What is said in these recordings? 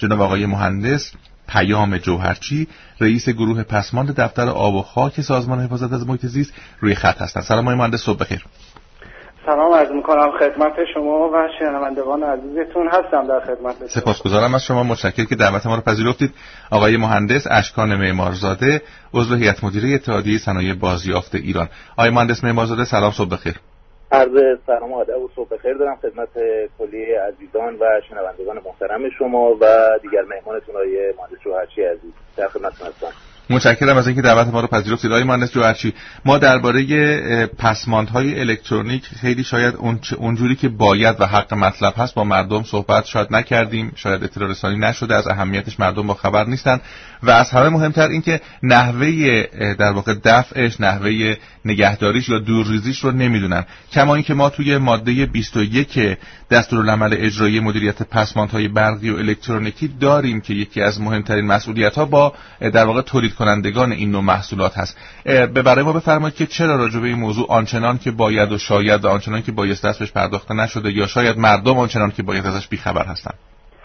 جناب آقای مهندس پیام جوهرچی، رئیس گروه پسماند دفتر آب و خاک سازمان حفاظت از محیط زیست روی خط هستند. سلام آقای مهندس، صبح بخیر. سلام عرض می‌کنم خدمت شما و شنوندگان عزیزتون. هستم در خدمتتون. سپاسگزارم از شما، متشکرم که دعوت ما رو پذیرفتید. آقای مهندس اشکان معمارزاده، عضو هیئت مدیره اتحادیه صنایع بازیافت ایران. آقای مهندس معمارزاده سلام، صبح بخیر. عرض سلام و ادب و صبح بخیر دارم خدمت کلی عزیزان و شنوندگان محترم شما و دیگر مهمانتون آقای مهندس جوهرچی عزیز. در خدمتتون هستم. متشکرم از اینکه دعوت ما رو پذیرفتید. آقای مهندس جوهرچی، ما درباره پسماندهای الکترونیک خیلی شاید اونجوری که باید و حق مطلب هست با مردم صحبت شاید نکردیم، شاید اطلاع رسانی نشده، از اهمیتش مردم با خبر نیستن و از همه مهمتر این که نحوه در واقع دفعش، نحوه نگهداریش یا دورریزیش رو نمیدونن. کما اینکه ما توی ماده 21 دستورالعمل اجرایی مدیریت پسماندهای برقی و الکترونیکی داریم که یکی از مهمترین مسئولیت‌ها با در واقع تولید کنندگان این نوع محصولات هست. برای ما بفرمایید که چرا راجع به این موضوع آنچنان که باید و شاید و آنچنان که بایسته است بهش پرداخته نشده یا شاید مردم آنچنان که باید ازش بیخبر هستن؟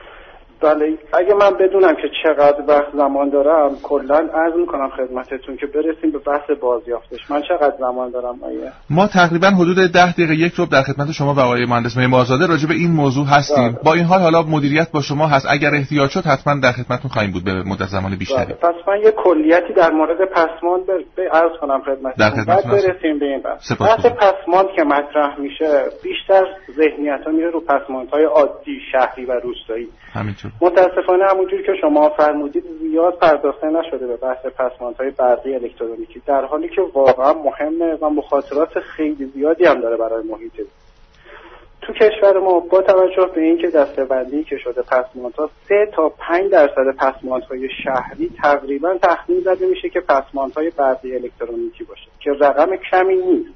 بله، اگه من بدونم که چقدر وقت زمان دارم کلا عرض میکنم خدمتتون که برسیم به بحث بازیافتش. من چقدر زمان دارم آیه؟ ما تقریبا حدود 10 دقیقه یک رو در خدمت شما و آقای مهندس معمارزاده راجع به این موضوع هستیم. با این حالا مدیریت با شما هست، اگر احتیاج شد حتما در خدمتتون خواهیم بود به مدت زمان بیشتری. پس من یه کلیتی در مورد پسماند عرض کنم خدمتتون. بعد برسیم به این بحث پسماند که مطرح میشه بیشتر ذهنیت‌ها میره رو پسماندهای عادی شهری و روستایی. همینطور. متاسفانه همونجوری که شما فرمودید زیاد پرداخته نشده به بحث پسماندهای برقی الکترونیکی، در حالی که واقعا مهمه و مخاطرات خیلی زیادی هم داره برای محیط زیست. تو کشور ما با توجه به اینکه دسته‌بندی که شده پسماندها 3 تا 5% پسماندهای شهری تقریبا تخمین زده میشه که پسماندهای برقی الکترونیکی باشه که رقم کمی نیست.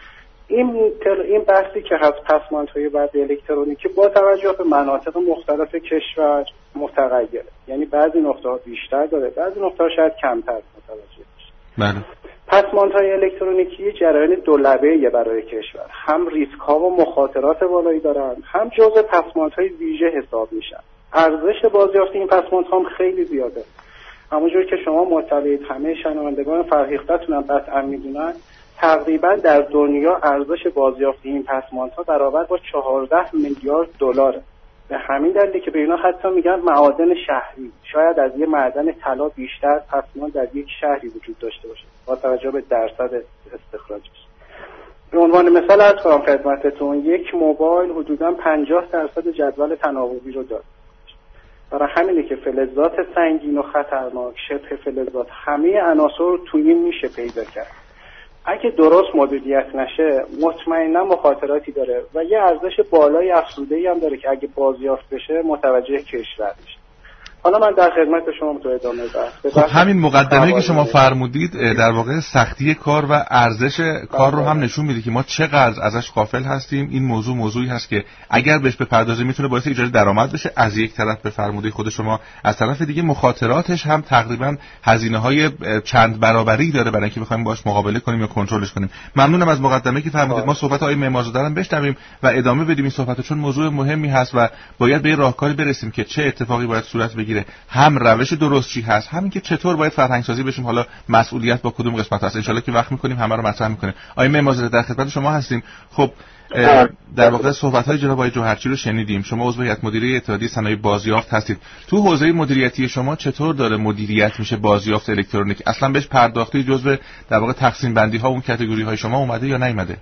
این بحثی که هست پسماندهای برقی الکترونیکی با توجه به مناطق مختلف کشور متغیره، یعنی بعضی نقطه‌ها بیشتر داره، بعضی نقطه‌ها شاید کمتر متوجه بشه. بله. پسماندهای الکترونیکی جریان دولبه‌ایه برای کشور، هم ریسک‌ها و مخاطرات بالایی دارن، هم جزء پسماندهای ویژه حساب میشن. ارزش بازیافت این پسماندها هم خیلی زیاده. همونجوری که شما مطلعید، همه شنوندگان فرهیخته‌تون هم قطعا میدونن، تقریبا در دنیا ارزش بازیافت این پسماندها برابر با 14 میلیارد دلار. به همین دلیله که به اینا حتی میگن معادن شهری. شاید از یه معدن طلا بیشتر پسماند در یک شهری وجود داشته باشه با توجه به درصد استخراجش. به عنوان مثال عرض کنم خدمتتون، یک موبایل حدوداً 50% جدول تناوبی رو داره. برای همینه که فلزات سنگین و خطرناک، شبه فلزات، همه عناصر رو تو این میشه پیدا کرد. اگه درست مدیریت نشه مطمئنا مخاطراتی داره و یه ارزش بالای افزوده‌ای هم داره که اگه بازیافت بشه متوجه کشور میشه. حالا من در خدمت شما تو ادامه بحث. خب همین مقدمه‌ای که شما فرمودید در واقع سختی کار و ارزش کار رو هم نشون میده که ما چقدر ازش غافل هستیم. این موضوعی هست که اگر بهش بپردازیم میتونه باعث ایجاد درآمد بشه از یک طرف به فرموده خود شما، از طرف دیگه مخاطراتش هم تقریبا هزینه‌های چند برابری داره برای اینکه بخوایم باهاش مقابله کنیم یا کنترلش کنیم. ممنونم از مقدمه‌ای که فرمودید. ما صحبت آقای معمارزاده رو بشنویم و ادامه بدیم این صحبت، چون موضوع مهمی هست و باید به راهکاری برسیم که چه اتفاقی باید صورت بگیره. هم روش درست چی هست، همین که چطور باید فرهنگ سازی بشیم، حالا مسئولیت با کدوم قسمت هست. ان شاءالله که وقت می‌کنیم همه رو مطرح می‌کنیم. آقای معمارزاده در خدمت شما هستیم. خب در واقع صحبت‌های جناب آقای جوهرچی رو شنیدیم. شما عضو هیئت مدیره اتحادیه صنایع بازیافت هستید. تو حوزه مدیریتی شما چطور داره مدیریت میشه بازیافت الکترونیک؟ اصلا بهش پرداختی جزء در واقع تقسیم بندی ها اون کاتگوری های شما اومده یا نیومده؟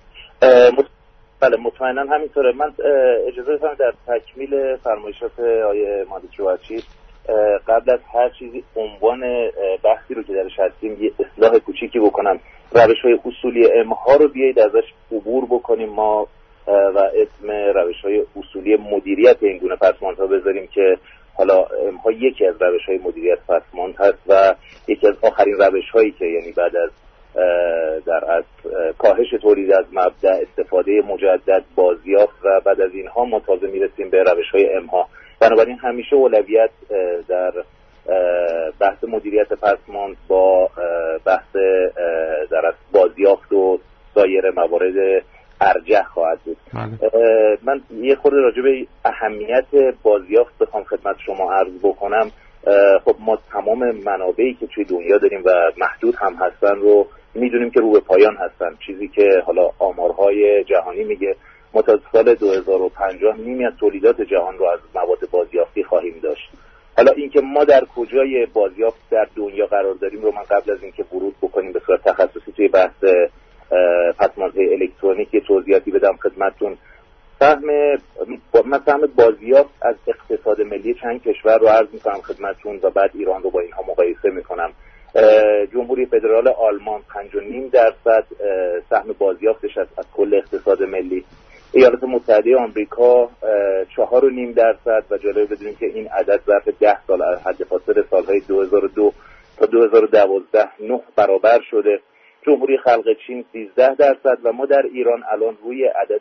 بله مطمئنا همینطوره. من اجازه بدم در تکمیل فرمایشات آقای مهندس جوهرچی قبل از هر چیزی عنوان بحثی رو که درش هستیم یه اصلاح کوچیکی بکنم. روش‌های اصولی امها رو بیایید ازش عبور بکنیم ما و اسم روش‌های اصولی مدیریت این گونه پسماندها بذاریم که حالا امها یکی از روش‌های مدیریت پسماند هست و یکی از آخرین روش‌هایی که یعنی بعد از در اصل کاهش تولید از مبدأ، استفاده مجدد، بازیافت و بعد از اینها ما تازه میرسیم به روش‌های امها. بنابراین همیشه اولویت در بحث مدیریت پسماند با بحث در بازیافت و سایر موارد ارجح خواهد بود. من یه خورده راجع به اهمیت بازیافت بخوام خدمت شما عرض بکنم. خب ما تمام منابعی که توی دنیا داریم و محدود هم هستن رو میدونیم که رو به پایان هستن، چیزی که حالا آمارهای جهانی میگه ما تا سال 2050 نیمی از تولیدات جهان رو از مواد بازیافتی خواهیم داشت. حالا اینکه ما در کجای بازیافت در دنیا قرار داریم رو من قبل از اینکه ورود بکنیم به صورت تخصصی توی بحث پسماندهای الکترونیک توضیحاتی بدم خدمتتون. من سهم بازیافت از اقتصاد ملی چند کشور رو عرض میکنم خدمتتون و بعد ایران رو با اینها مقایسه میکنم. جمهوری فدرال آلمان 5.5% سهم بازیافتش از کل اقتصاد ملی. ایالات متحده آمریکا 4.5% و جالب بدونیم که این عدد ظرف 10 سال از حد فاصله سالهای 2002 تا 2012 9 برابر شده. جمهوری خلق چین 13% و ما در ایران الان روی عدد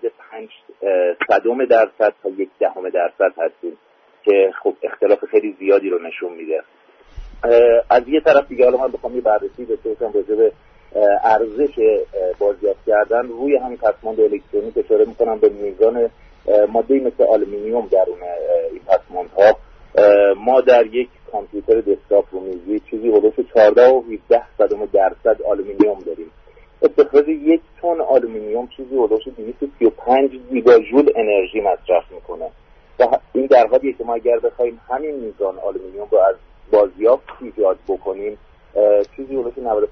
0.05% تا 0.1% هستیم که خب اختلاف خیلی زیادی رو نشون میده. از یه طرف دیگه حالا من بخوام یه بررسی بکنم راجع به ارزش بازیافت کردن روی همین پسماند الکترونیک اشاره میکنم به میزان ماده‌ای مثل آلومینیوم درون این پسماندها. ما در یک کامپیوتر دسکتاپ رو میزی چیزی حدود 14.17% آلومینیوم داریم. استخراج 1 تن آلومینیوم چیزی حدود 235 گیگاژول انرژی مصرف میکنه و این در حالیه که ما اگر بخوایم همین میزان آلومینیوم رو از بازیافت ایجاد بکنیم چیزی حدود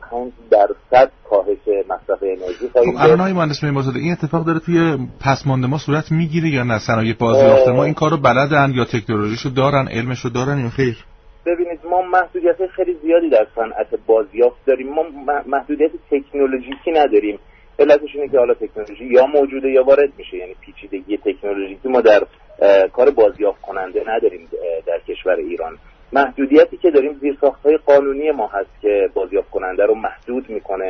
95% کاهش مصرف انرژی خواهیم داشت. الان آقای مهندس معمارزاده این اتفاق داره توی پسماند ما صورت میگیره یا نه؟ صنایع بازیافت ما این کارو بلدن یا تکنولوژیشو دارن، علمشو دارن یا خیر؟ ببینید ما محدودیت خیلی زیادی در صنعت بازیافت داریم. ما محدودیت تکنولوژیکی نداریم. علتش اینه که حالا تکنولوژی یا موجوده یا وارد میشه، یعنی پیچیدگی تکنولوژیکی ما در کار بازیافت کننده نداریم در کشور ایران. محدودیتی که داریم زیرساخت‌های قانونی ما هست که بازیافت کننده رو محدود میکنه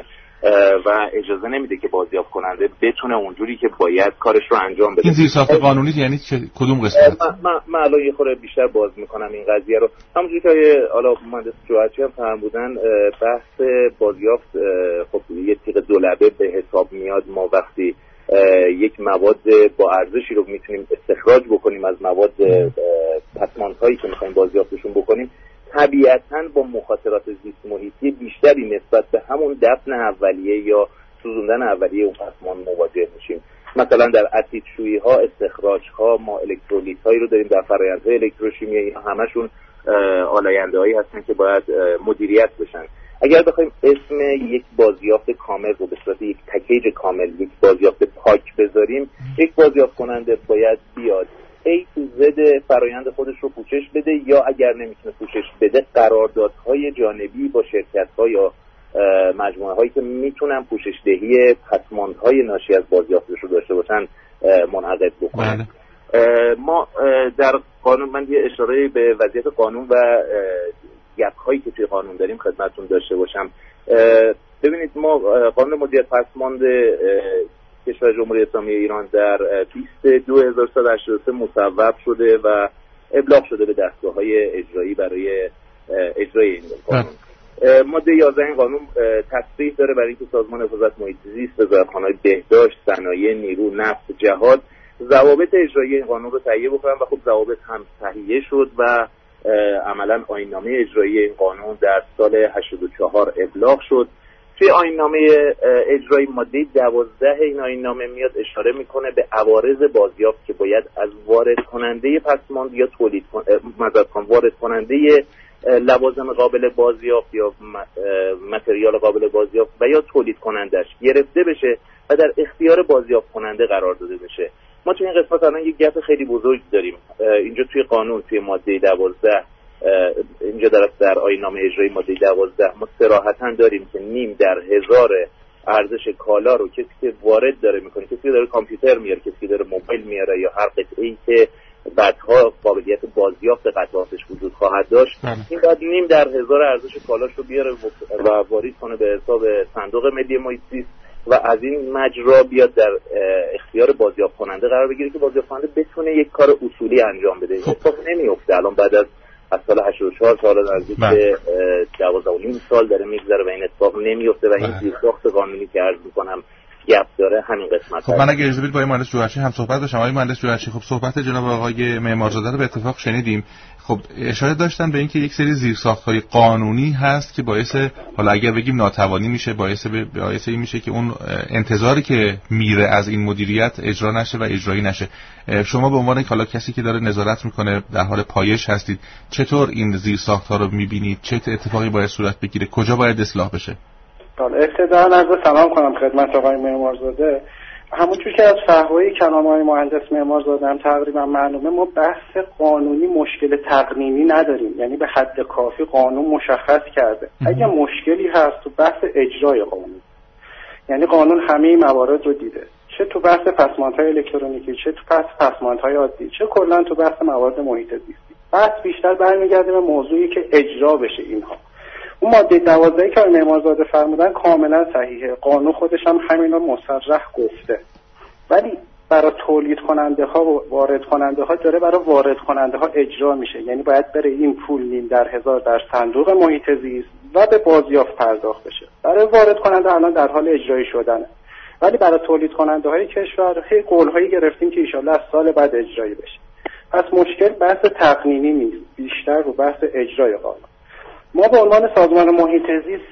و اجازه نمیده که بازیافت کننده بتونه اونجوری که باید کارش رو انجام بده. این زیرساخت قانونی یعنی کدوم قسمت؟ من الان یه خورده بیشتر باز میکنم این قضیه رو. همونجوری که حالا مهندس جوهرچی هم فرمودن بحث بازیافت خب یه تیغ دولبه به حساب میاد. ما وقتی یک مواد با ارزشی رو میتونیم استخراج بکنیم از مواد پسماندهایی که میخوایم بازیافتشون بکنیم، طبیعتاً با مخاطرات زیست محیطی بیشتری نسبت به همون دفن اولیه یا سوزوندن اولیه اون پسماند مواجه میشیم. مثلا در اسیدشویی ها، استخراج ها ما الکترولیت هایی رو داریم در فرآیندهای الکتروشیمیایی، اینا همشون آلاینده هایی هستن که باید مدیریت بشن. اگر بخوایم اسم یک بازیافت کامل رو به صورت یک پکیج کامل، یک بازیافت پاک بذاریم، یک بازیافت کننده باید بیاد A to Z فرآیند خودش رو پوشش بده یا اگر نمیتونه پوشش بده قراردادهای جانبی با شرکت‌ها یا مجموعه هایی که میتونن پوشش دهی پسماندهای ناشی از بازیافتش رو داشته باشن منعقد بکنن. ما در قانون، من یه اشاره به وضعیت قانون و گپ هایی که توی قانون داریم خدمتتون داشته باشم. ببینید ما قانون مدیریت پسماند کشور جمهوری اسلامی ایران در 20/2183 مصوب شده و ابلاغ شده به دستگاه‌های اجرایی برای اجرای این قانون. ماده 11 این قانون تصریح داره برای اینکه سازمان حفاظت محیط زیست، وزارتخانه‌های بهداشت، صنایع، نیرو، نفت، جهاد ضوابط اجرایی این قانون رو تهیه بکنن و خب ضوابط هم تهیه شد و عملاً آیین‌نامه اجرایی این قانون در سال 84 ابلاغ شد. توی آیین‌نامه اجرایی ماده 12 این آیین‌نامه میاد اشاره میکنه به عوارض بازیافت که باید از وارد کننده پسماند یا وارد کننده لوازم قابل بازیافت یا متریال قابل بازیافت و یا تولید کنندش گرفته بشه و در اختیار بازیافت کننده قرار داده بشه. ما توی این قسمت الان یک گپ خیلی بزرگ داریم. اینجا توی قانون توی ماده 12 اینجا در آیین‌نامه اجرایی ماده 12 ما صراحتاً داریم که نیم در هزار ارزش کالا رو کسی که وارد داره میکنه، کسی که داره کامپیوتر میاره، کسی که داره موبایل میاره یا هر قطعه‌ای که بعدها قابلیت بازیافت قطعاتش وجود خواهد داشت، این باید نیم در هزار ارزش کالاش رو بیاره و واریز کنه به حساب صندوق ملی محیط زیست و از این مجرا بیاد در اختیار بازیافت کننده قرار بگیره که بازیافت کننده بتونه یک کار اصولی انجام بده. اتفاق نمیفته. الان بعد از سال 84 سال نزدیک به 12.5 سال داره میگذره و این اتفاق نمیفته و این زیرساخت قانونی که عرض میکنم گپ داره همین قسمت. خب من اگه اجازه بدید با آقای مهندس جوهرچی هم صحبت باشم. آقای مهندس جوهرچی، خب صحبت جناب آقای معمارزاده رو به اتفاق شنیدیم. خب اشاره داشتن به اینکه یک سری زیرساخت‌های قانونی هست که باعث، حالا اگر بگیم ناتوانی میشه، باعث این میشه که اون انتظاری که میره از این مدیریت اجرا نشه و اجرایی نشه. شما به عنوان حالا کسی که داره نظارت میکنه، در حال پایش هستید، چطور این زیرساخت‌ها رو میبینید؟ چه اتفاقی باید صورت بگیره؟ کجا باید اصلاح بشه؟ ابتداً عرض سلام کنم خدمت آقای معمارزاده. همونجور که از فحوای کلام آقای مهندس معمارزاده هم تقریبا معلومه، ما بحث قانونی مشکل تقنینی نداریم، یعنی به حد کافی قانون مشخص کرده. اگه مشکلی هست تو بحث اجرای قانون، یعنی قانون همه موارد رو دیده، چه تو بحث پسماندهای الکترونیکی، چه تو بحث پسماندهای عادی، چه کلا تو بحث موارد محیط زیستی. بحث بیشتر برمیگرده به موضوعی که اجرا بشه اینها. اون ماده 12 که معمارزاده فرمودن کاملا صحیحه، قانون خودش هم همینا مصرح گفته، ولی برای تولید کننده ها و وارد کننده ها داره برای وارد کننده ها اجرا میشه، یعنی باید بره این پول نیم در هزار در صندوق محیط زیست و به بازیافت پرداخت بشه. برای وارد کننده الان در حال اجرایی شدنه، ولی برای تولید کننده های کشور قول هایی گرفتیم که ان شاءالله از سال بعد اجرایی بشه. پس مشکل بحث تقنینی نیست، بیشتر رو بحث اجرای قانون. ما به عنوان سازمان محیط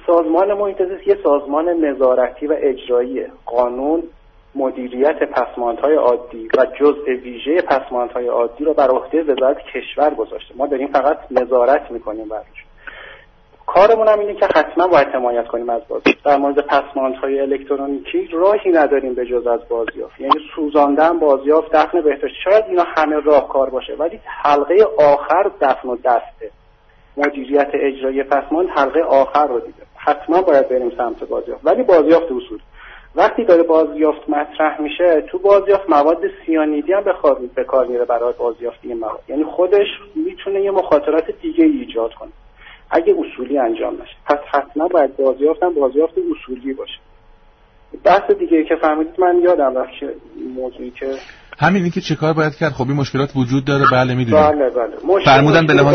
زیست یه سازمان نظارتی و اجراییه. قانون مدیریت پسماندهای عادی و جزء ویژه پسماندهای عادی رو بر عهده وزارت کشور گذاشته. ما داریم فقط نظارت میکنیم برش. کارمون هم اینه که حتما باید حمایت کنیم از بازیافت. در مورد پسماندهای الکترونیکی راهی نداریم به جز از بازیافت، یعنی سوزاندن بازیافت، دفن بهداشتی. شاید اینا همه راهکار باشه، ولی حلقه آخر دفن و دسته. مدیریت اجرایی پسماند حلقه آخر رو دیده. حتما باید بریم سمت بازیافت، ولی بازیافت اصول. وقتی داره بازیافت مطرح میشه، تو بازیافت مواد سیانیدی هم به کار میره برای بازیافت این مواد، یعنی خودش میتونه یه مخاطرات دیگه ایجاد کنه اگه اصولی انجام نشه. پس حتما باید بازیافت اصولی باشه. بحث دیگه که فهمیدید من یادم رفت که موضوعی که همین که چه کار باید کرد. خب این مشکلات وجود داره، بله میدونم. بله. فرمودن به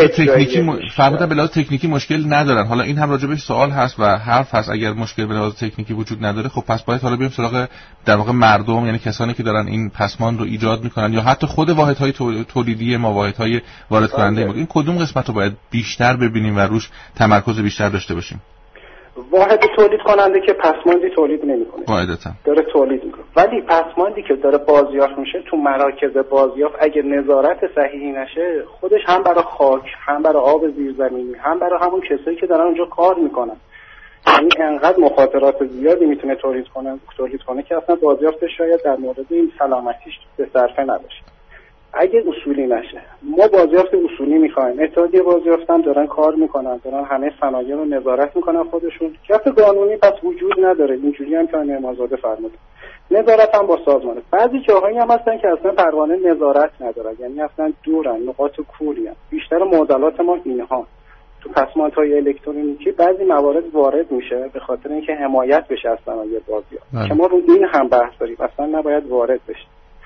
لحاظ تکنیکی مشکل ندارن. حالا این هم راجبش سوال هست و حرف هست. اگر مشکل به لحاظ تکنیکی وجود نداره، خب پس باید حالا بریم سراغ در واقع مردم، یعنی کسانی که دارن این پسماند رو ایجاد میکنن، یا حتی خود واحدهای تولیدی ما، واحدهای وارد کننده ما. این کدوم قسمت رو باید بیشتر ببینیم و روش تمرکز بیشتر داشته باشیم؟ واحد تولید کننده که پسماندی تولید نمیکنه، قاعدتا داره تولید میکنه، ولی پسماندی که داره بازیافت میشه تو مراکز بازیافت اگه نظارت صحیحی نشه، خودش هم برای خاک، هم برای آب زیرزمینی، هم برای همون کسایی که دارن اونجا کار میکنن، یعنی انقدر مخاطرات زیادی میتونه تولید کنه که اصلا بازیافتش شاید در مورد این سلامتیش به صرفه نباشه اگه اصولی نشه. ما بازیافت اصولی میخوایم. اتحادیه بازیافت هم دارن کار میکنن، دارن همه صنایع رو نظارت میکنن خودشون. کف قانونی پس وجود نداره، اینجوری هم که معمارزاده فرمود. نظارت هم با سازمانه. بعضی جاهایی هم هستن که اصلا پروانه نظارت ندارن، یعنی اصلا دورن، نقاط کوری. بیشتر معضلات ما اینها. تو پسماندهای الکترونیکی بعضی موارد وارد میشه به خاطر اینکه حمایت بشه از صنایع بازیافت، که ما رو این هم بحث داریم، اصلا نباید وارد بشه.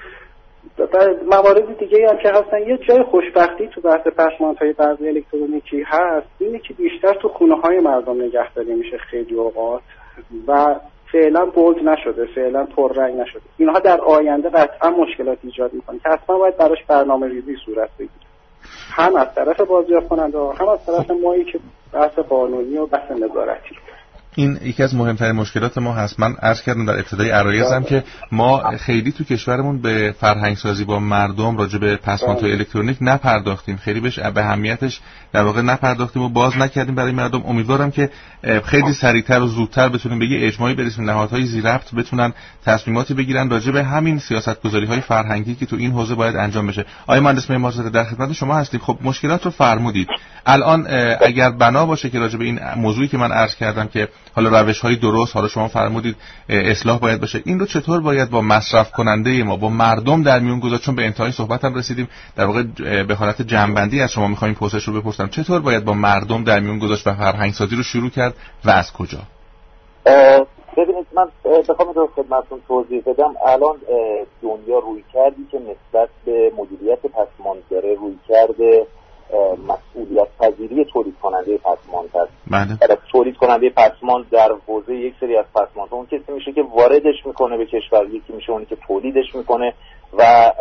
موارد دیگه هم که هستن، یه جای خوشبختی تو بحث پسماندهای برقی الکترونیکی هست، اینه که بیشتر تو خونه های مردم نگهداری میشه خیلی اوقات و فعلا بولد نشده، فعلا پررنگ نشده. اینها در آینده قطعا مشکلات ایجاد میکنه که اصلا باید براش برنامه ریزی صورت بگیره، هم از طرف بازیافت کننده ها، هم از طرف مایی که بحث قانونی و بحث نظارتی. این یکی از مهمترین مشکلات ما هست. من عرض کردم در ابتدای عرایزم که ما خیلی تو کشورمون به فرهنگ سازی با مردم راجع به پسماندهای الکترونیک نپرداختیم، خیلی بهش به اهمیتش در واقع نپرداختیم و باز نکردیم برای مردم. امیدوارم که خیلی سریعتر و زودتر بتونیم به یه اجماعی برسیم، نهادهای ذی‌ربط بتونن تصمیماتی بگیرن راجع به همین سیاست‌گذاری‌های فرهنگی که تو این حوزه باید انجام بشه. آقای مهندس معمارزاده در خدمت شما هستیم. خب مشکلات رو فرمودید. الان اگر بنا باشه که راجع به این موضوعی که من عرض کردم که حالا روش‌های درست، حالا شما فرمودید اصلاح باید باشه، این رو چطور باید با مصرف کننده ما، با مردم در میون گذاشت؟ چون به انتهای صحبتم رسیدیم، در واقع به حالت جنبندی از شما می‌خوایم پرسش رو بپرسم، چطور باید با مردم در میون گذاشت و فرهنگ سازی رو شروع کرد و از کجا؟ ببینید، من بخوام در خدمتتون توضیح بدم، الان دنیا روی کردی که نسبت به مدیریت پسماند داره، روی کرده مسئولیت پذیری تولید کننده پسماند هست. تولید کننده پسماند در حوزه یک سری از پسماندها اون کسی میشه که واردش میکنه به کشور، یکی میشه اونی که تولیدش میکنه و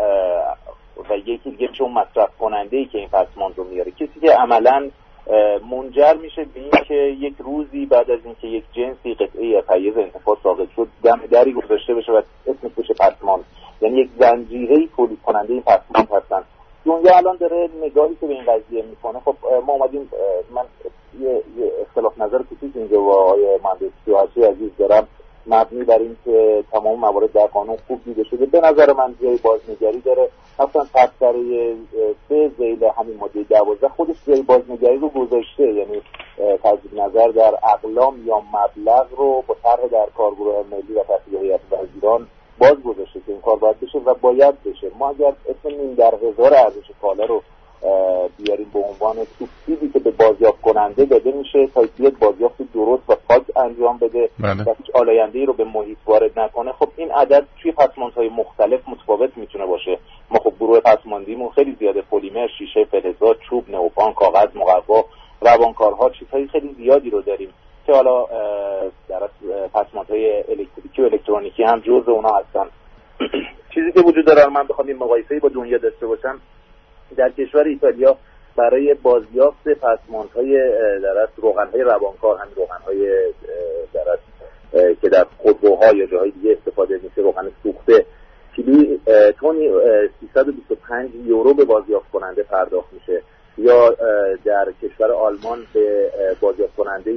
یکی دیگه میشه اون مصرف کننده‌ای که این پسماند رو میاره، کسی که عملاً منجر میشه به این که یک روزی بعد از اینکه یک جنسی قطعه حیز انتفاع ساقط شد دم دری گذاشته بشه و اسمش بشه پسماند، یعنی یک زنجیره تولید کننده این پسماند هستن. دنیا الان داره نگاهی که به این قضیه میکنه. خب ما اومدیم، من یه اختلاف نظر کوچیک اینجا با آقای مهندس جوهری عزیز دارم مبنی بر این که تمام موارد در قانون خوب دیده شده. به نظر من جای بازنگری داره، مثلا تبصره 3 ذیل همین ماده 12 خودش جای بازنگری رو گذاشته، یعنی تجدید نظر در اقلام یا مبلغ رو با طرح در کارگروه ملی و تحصیل هیئت وزیران باز گذاشته که این کار باید بشه و باید بشه. ما اگر اسم نیم در هزار ارزش کالا رو بیاریم به عنوان سوبسیدی که به بازیافت کننده داده میشه تا بیاد بازیافت درست و پاک انجام بده و هیچ آلاینده‌ای رو به محیط وارد نکنه، خب این عدد توی پسماندهای مختلف متفاوت میتونه باشه. ما خب گروه پسماندیمون خیلی زیاده، پلیمر، شیشه، فلزات، چوب، نئوپان، کاغذ، مقوا، روانکارها، چیزهای خیلی زیادی رو داریم که حالا در پسماندهای الکتریکی و الکترونیکی هم جزء اونها هستن. چیزی که وجود داره، من بخوام این مقایسه‌ای با دنیا داشته باشم، در کشور ایتالیا برای بازیافت پسماندهای در اصل روغن‌های روانکار، همین روغن‌های در اصل که در خودروها یا جاهای دیگه استفاده میشه، روغن سوخته، کیلویی تونی 325 یورو به بازیافت کننده پرداخت میشه. یا در کشور آلمان به بازیافت کننده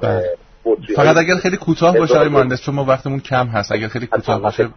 فقط اگر خیلی کوتاه باشه آقای مهندس، چون ما وقتمون کم هست، اگر خیلی کوتاه باشه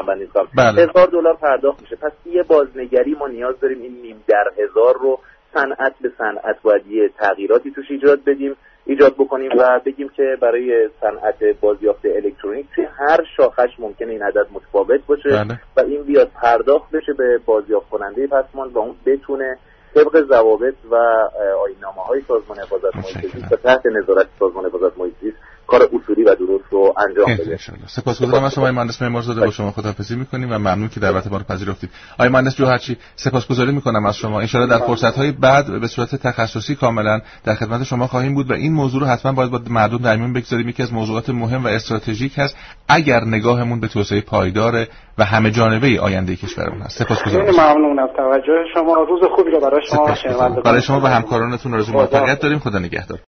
$1000 پرداخت میشه. پس یه بازنگری ما نیاز داریم این نیم در هزار رو صنعت به صنعت باید یه تغییراتی توش ایجاد بکنیم و بگیم که برای صنعت بازیافت الکترونیک توی هر شاخش ممکنه این عدد متفاوت باشه و این بیاد پرداخت بشه به بازیافت کننده پسماند و اون بتونه طبق ضوابط و آیین‌نامه‌های سازمان حفاظت محیط زیست و تحت نظارت سازمان حفاظت محیط زیست کار اصولی و درست رو انجام بده. سپاسگزارم از شما آقای مهندس معمارزاده، با شما خداحافظی می‌کنیم و ممنون که دعوت ما رو پذیرفتید. آقای مهندس جوهرچی، سپاسگزاری می‌کنم از شما. ان شاءالله در فرصت‌های بعد به صورت تخصصی کاملا در خدمت شما خواهیم بود و این موضوع رو حتما باید با مردم در میون بگذاریم. یکی از موضوعات مهم و استراتژیک هست اگر نگاهمون به توسعه پایدار و همه جانبه آینده کشورمون است. سپاسگزارم. ممنون از توجه شما. روز خوبی رو برای شما و برای شما و همکارانتون آرزوی موفقیت داریم. خدا نگهدار.